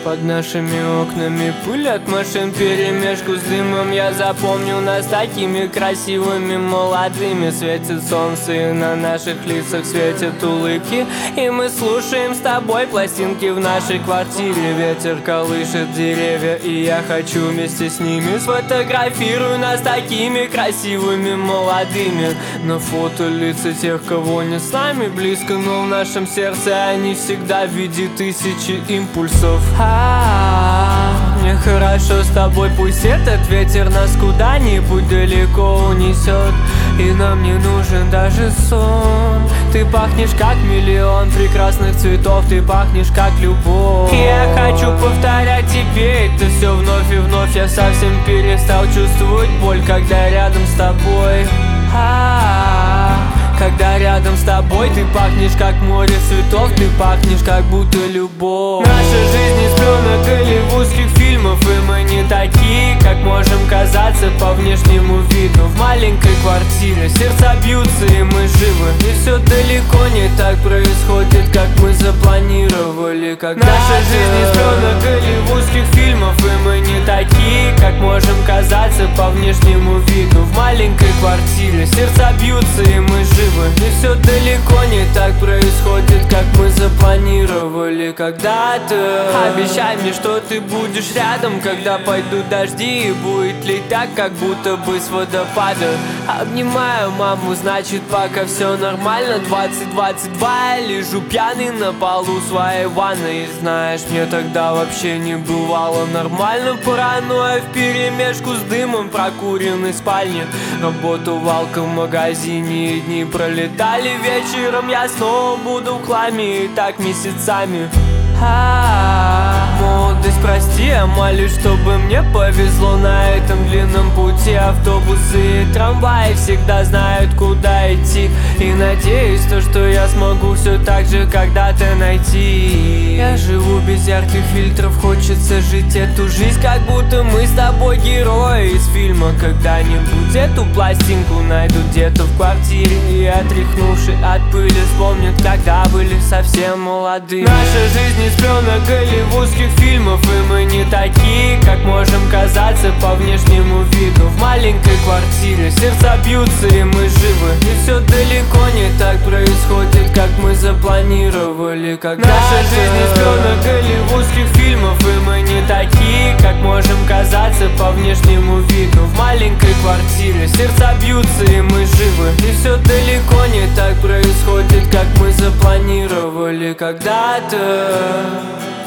Под нашими окнами пыль от машин вперемешку с дымом. Я запомнил нас такими красивыми, молодыми. Светит солнце и на наших лицах светят улыбки. И мы слушаем с тобой пластинки в нашей квартире. Ветер колышет деревья, и я хочу вместе с ними. Сфотографирую нас такими красивыми, молодыми. На фото лица тех, кого не с нами близко, но в нашем сердце они всегда в виде тысячи импульсов. Мне хорошо с тобой, пусть этот ветер нас куда-нибудь далеко унесет. И нам не нужен даже сон. Ты пахнешь как миллион прекрасных цветов, ты пахнешь как любовь. Я хочу повторять тебе это все вновь и вновь. Я совсем перестал чувствовать боль, когда рядом с тобой. Когда рядом с тобой, ты пахнешь как море цветов, ты пахнешь как будто любовь. Наша жизнь из пленок голливудских фильмов, и мы не такие, как можем казаться по внешнему виду. В маленькой квартире сердца бьются, и мы живы. И все далеко не так происходит, как мы запланировали. Наша жизнь из пленок голливудских фильмов, и мы не такие, как можем казаться по внешнему виду. В маленькой квартире сердца бьются, и мы живы. И все далеко не так происходит, как мы запланировали когда-то. Обещай мне, что ты будешь рядом, когда пойдут дожди, и будет лить так, как будто бы с водопада. Обнимаю маму, значит пока все нормально. 20:22, я лежу пьяный на полу своей ванной. И знаешь, мне тогда вообще не бывало нормально. Паранойя вперемешку с дымом прокуренной спальни. Работу в алкомагазине, и дни пролетали. Вечером я снова буду в хламе, и так месяцами. Молодость, прости, я молюсь, чтобы мне повезло на этом длинном пути. Автобусы и трамваи всегда знают, куда идти. И надеюсь, что я смогу все так же когда-то найти. Я живу без ярких фильтров, хочется жить эту жизнь, как будто мы с тобой герои из фильма. Когда-нибудь эту пластинку найдут где-то в квартире, и отряхнувшись от пыли вспомнят, когда были совсем молодыми. Наша жизнь из пленок голливудских фильмов, и мы не такие, как можем казаться по внешнему виду. В маленькой квартире сердца бьются, и мы живы. И все далеко не так происходит, как мы запланировали. Наша жизнь из пленок голливудских фильмов, и мы не такие, как можем казаться по внешнему виду. В маленькой квартире сердца бьются, и мы живы. И все далеко не так происходит, как мы запланировали когда-то.